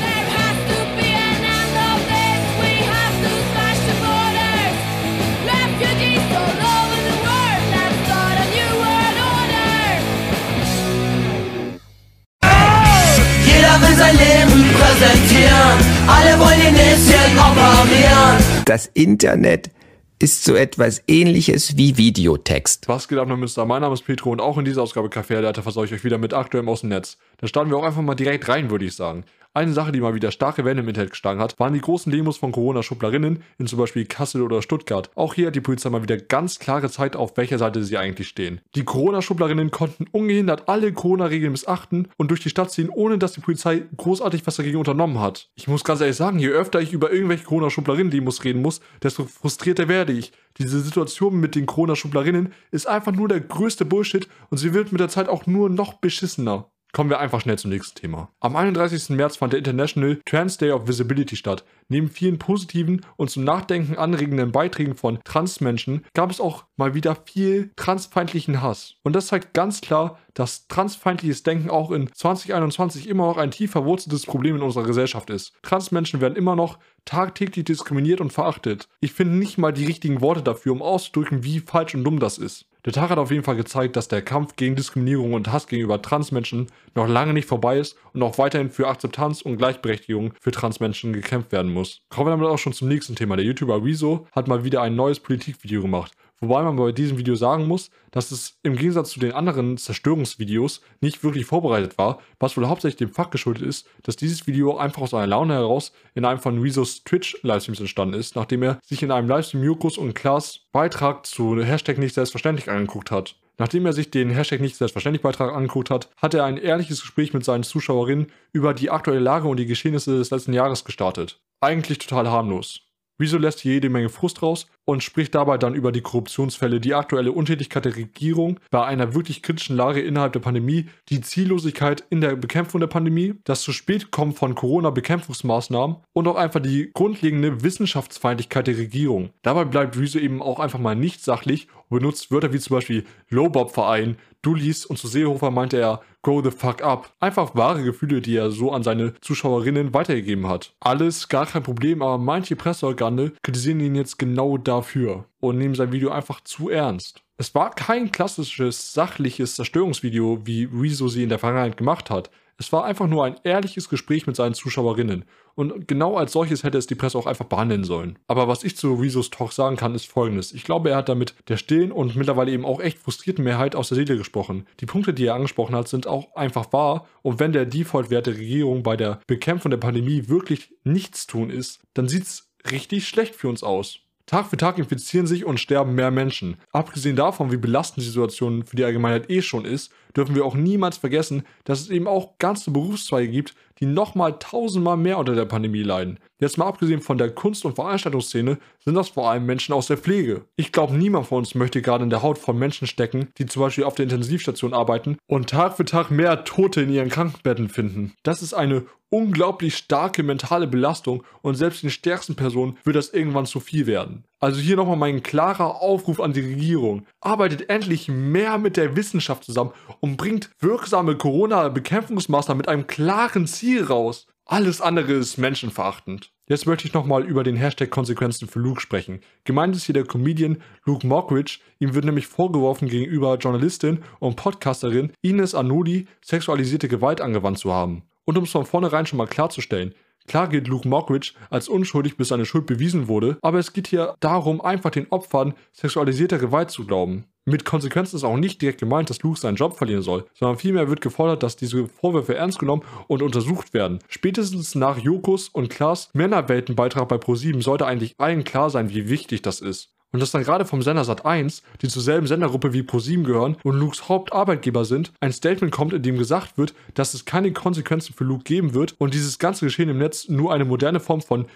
Speaker 5: Jeder will sein Leben präsentieren, alle wollen die Näschen operieren.
Speaker 10: Das Internet ist so etwas Ähnliches wie Videotext.
Speaker 11: Was geht ab, Neumünster? Mein Name ist Petro und auch in dieser Ausgabe Kaffeealerta versorge ich euch wieder mit Aktuellem aus dem Netz. Da starten wir auch einfach mal direkt rein, würde ich sagen. Eine Sache, die mal wieder starke Wellen im Internet geschlagen hat, waren die großen Demos von Corona-Schubblerinnen in zum Beispiel Kassel oder Stuttgart. Auch hier hat die Polizei mal wieder ganz klare gezeigt, auf welcher Seite sie eigentlich stehen. Die Corona-Schubblerinnen konnten ungehindert alle Corona-Regeln missachten und durch die Stadt ziehen, ohne dass die Polizei großartig was dagegen unternommen hat. Ich muss ganz ehrlich sagen, je öfter ich über irgendwelche Corona-Schubblerinnen-Demos reden muss, desto frustrierter werde ich. Diese Situation mit den Corona-Schubblerinnen ist einfach nur der größte Bullshit und sie wird mit der Zeit auch nur noch beschissener. Kommen wir einfach schnell zum nächsten Thema. Am einunddreißigsten März fand der International Trans Day of Visibility statt. Neben vielen positiven und zum Nachdenken anregenden Beiträgen von Transmenschen gab es auch mal wieder viel transfeindlichen Hass. Und das zeigt ganz klar, dass transfeindliches Denken auch in zwanzig einundzwanzig immer noch ein tief verwurzeltes Problem in unserer Gesellschaft ist. Transmenschen werden immer noch tagtäglich diskriminiert und verachtet. Ich finde nicht mal die richtigen Worte dafür, um auszudrücken, wie falsch und dumm das ist. Der Tag hat auf jeden Fall gezeigt, dass der Kampf gegen Diskriminierung und Hass gegenüber Transmenschen noch lange nicht vorbei ist und auch weiterhin für Akzeptanz und Gleichberechtigung für Transmenschen gekämpft werden muss. Kommen wir damit auch schon zum nächsten Thema. Der YouTuber Rezo hat mal wieder ein neues Politikvideo gemacht. Wobei man bei diesem Video sagen muss, dass es im Gegensatz zu den anderen Zerstörungsvideos nicht wirklich vorbereitet war, was wohl hauptsächlich dem Fakt geschuldet ist, dass dieses Video einfach aus einer Laune heraus in einem von Rezos Twitch-Livestreams entstanden ist, nachdem er sich in einem Livestream Jokos und Klaas Beitrag zu Hashtag nicht selbstverständlich angeguckt hat. Nachdem er sich den Hashtag nicht selbstverständlich Beitrag angeguckt hat, hat er ein ehrliches Gespräch mit seinen Zuschauerinnen über die aktuelle Lage und die Geschehnisse des letzten Jahres gestartet. Eigentlich total harmlos. Rezo lässt hier jede Menge Frust raus und spricht dabei dann über die Korruptionsfälle, die aktuelle Untätigkeit der Regierung bei einer wirklich kritischen Lage innerhalb der Pandemie, die Ziellosigkeit in der Bekämpfung der Pandemie, das zu spät kommen von Corona-Bekämpfungsmaßnahmen und auch einfach die grundlegende Wissenschaftsfeindlichkeit der Regierung. Dabei bleibt Rezo eben auch einfach mal nicht sachlich und benutzt Wörter wie zum Beispiel Low-Bob-Verein, Dullis und zu Seehofer meinte er Grow the fuck up. Einfach wahre Gefühle, die er so an seine Zuschauerinnen weitergegeben hat. Alles gar kein Problem, aber manche Presseorgane kritisieren ihn jetzt genau dafür und nehmen sein Video einfach zu ernst. Es war kein klassisches, sachliches Zerstörungsvideo, wie Rezo sie in der Vergangenheit gemacht hat. Es war einfach nur ein ehrliches Gespräch mit seinen Zuschauerinnen. Und genau als solches hätte es die Presse auch einfach behandeln sollen. Aber was ich zu Rezos Talk sagen kann, ist folgendes. Ich glaube, er hat damit der stillen und mittlerweile eben auch echt frustrierten Mehrheit aus der Seele gesprochen. Die Punkte, die er angesprochen hat, sind auch einfach wahr. Und wenn der Default-Wert der Regierung bei der Bekämpfung der Pandemie wirklich nichts tun ist, dann sieht es richtig schlecht für uns aus. Tag für Tag infizieren sich und sterben mehr Menschen. Abgesehen davon, wie belastend die Situation für die Allgemeinheit eh schon ist, dürfen wir auch niemals vergessen, dass es eben auch ganze Berufszweige gibt, die nochmal tausendmal mehr unter der Pandemie leiden. Jetzt mal abgesehen von der Kunst- und Veranstaltungsszene sind das vor allem Menschen aus der Pflege. Ich glaube, niemand von uns möchte gerade in der Haut von Menschen stecken, die zum Beispiel auf der Intensivstation arbeiten und Tag für Tag mehr Tote in ihren Krankenbetten finden. Das ist eine unglaublich starke mentale Belastung und selbst den stärksten Personen wird das irgendwann zu viel werden. Also hier nochmal mein klarer Aufruf an die Regierung. Arbeitet endlich mehr mit der Wissenschaft zusammen und bringt wirksame Corona-Bekämpfungsmaßnahmen mit einem klaren Ziel raus. Alles andere ist menschenverachtend. Jetzt möchte ich nochmal über den Hashtag Konsequenzen für Luke sprechen. Gemeint ist hier der Comedian Luke Mockridge. Ihm wird nämlich vorgeworfen, gegenüber Journalistin und Podcasterin Ines Anodi sexualisierte Gewalt angewandt zu haben. Und um es von vornherein schon mal klarzustellen, klar gilt Luke Mockridge als unschuldig, bis seine Schuld bewiesen wurde, aber es geht hier darum, einfach den Opfern sexualisierter Gewalt zu glauben. Mit Konsequenzen ist auch nicht direkt gemeint, dass Luke seinen Job verlieren soll, sondern vielmehr wird gefordert, dass diese Vorwürfe ernst genommen und untersucht werden. Spätestens nach Jokos und Klaas Männerweltenbeitrag bei ProSieben sollte eigentlich allen klar sein, wie wichtig das ist. Und dass dann gerade vom Sender Sat eins, die zur selben Sendergruppe wie ProSieben gehören und Lukes Hauptarbeitgeber sind, ein Statement kommt, in dem gesagt wird, dass es keine Konsequenzen für Luke geben wird und dieses ganze Geschehen im Netz nur eine moderne Form von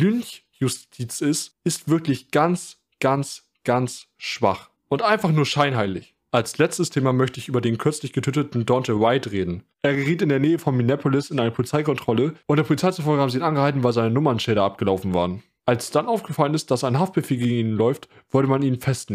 Speaker 11: Lynchjustiz ist, ist wirklich ganz, ganz, ganz schwach. Und einfach nur scheinheilig. Als letztes Thema möchte ich über den kürzlich getöteten Daunte White reden. Er geriet in der Nähe von Minneapolis in eine Polizeikontrolle und der Polizei zufolge haben sie ihn angehalten, weil seine Nummernschilder abgelaufen waren. Als dann aufgefallen ist, dass ein Haftbefehl gegen ihn läuft, wollte man ihn festnehmen.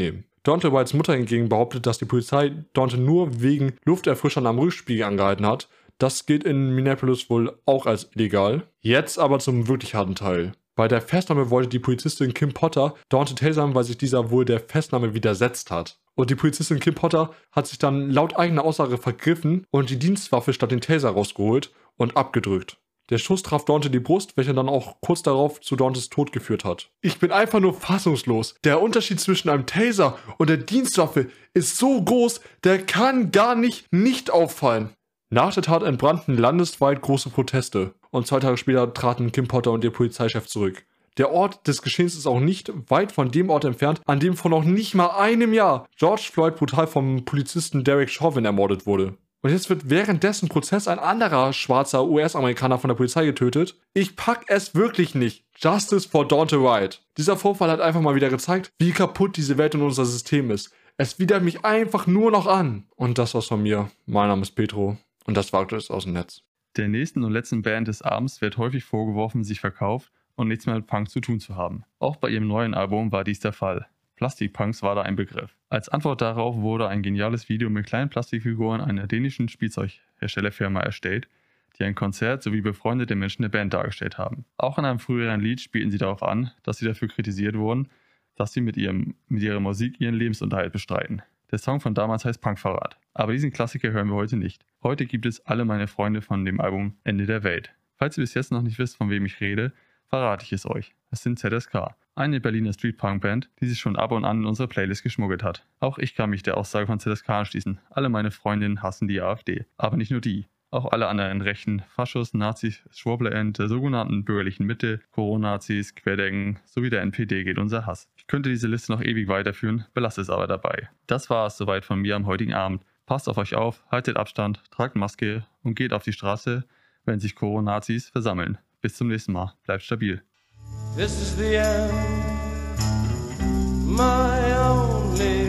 Speaker 11: Daunte Whites Mutter hingegen behauptet, dass die Polizei Daunte nur wegen Lufterfrischern am Rückspiegel angehalten hat. Das gilt in Minneapolis wohl auch als illegal. Jetzt aber zum wirklich harten Teil. Bei der Festnahme wollte die Polizistin Kim Potter Daunte tasern, weil sich dieser wohl der Festnahme widersetzt hat. Und die Polizistin Kim Potter hat sich dann laut eigener Aussage vergriffen und die Dienstwaffe statt den Taser rausgeholt und abgedrückt. Der Schuss traf Daunte die Brust, welcher dann auch kurz darauf zu Dauntes Tod geführt hat. Ich bin einfach nur fassungslos. Der Unterschied zwischen einem Taser und der Dienstwaffe ist so groß, der kann gar nicht nicht auffallen. Nach der Tat entbrannten landesweit große Proteste und zwei Tage später traten Kim Potter und ihr Polizeichef zurück. Der Ort des Geschehens ist auch nicht weit von dem Ort entfernt, an dem vor noch nicht mal einem Jahr George Floyd brutal vom Polizisten Derek Chauvin ermordet wurde. Und jetzt wird während dessen Prozess ein anderer schwarzer U S-Amerikaner von der Polizei getötet. Ich pack es wirklich nicht. Justice for Daunte White. Dieser Vorfall hat einfach mal wieder gezeigt, wie kaputt diese Welt und unser System ist. Es widert mich einfach nur noch an. Und das war's von mir. Mein Name ist Petro. Und das war Aktuelles aus dem Netz.
Speaker 8: Der nächsten und letzten Band des Abends wird häufig vorgeworfen, sich verkauft und nichts mehr mit Punk zu tun zu haben. Auch bei ihrem neuen Album war dies der Fall. Plastikpunks war da ein Begriff. Als Antwort darauf wurde ein geniales Video mit kleinen Plastikfiguren einer dänischen Spielzeugherstellerfirma erstellt, die ein Konzert sowie befreundete Menschen der Band dargestellt haben. Auch in einem früheren Lied spielten sie darauf an, dass sie dafür kritisiert wurden, dass sie mit, ihrem, mit ihrer Musik ihren Lebensunterhalt bestreiten. Der Song von damals heißt Punkverrat. Aber diesen Klassiker hören wir heute nicht. Heute gibt es Alle meine Freunde von dem Album Ende der Welt. Falls ihr bis jetzt noch nicht wisst, von wem ich rede, verrate ich es euch. Es sind Z S K, eine Berliner Street-Punk-Band, die sich schon ab und an in unsere Playlist geschmuggelt hat. Auch ich kann mich der Aussage von Z S K anschließen. Alle meine Freundinnen hassen die AfD. Aber nicht nur die. Auch alle anderen Rechten, Faschos, Nazis, Schwurbler-End, der sogenannten bürgerlichen Mitte, Coronazis, Querdenken sowie der N P D geht unser Hass. Ich könnte diese Liste noch ewig weiterführen, belasse es aber dabei. Das war es soweit von mir am heutigen Abend. Passt auf euch auf, haltet Abstand, tragt Maske und geht auf die Straße, wenn sich Coronazis versammeln. Bis zum nächsten Mal. Bleibt stabil.
Speaker 12: This is the end, my only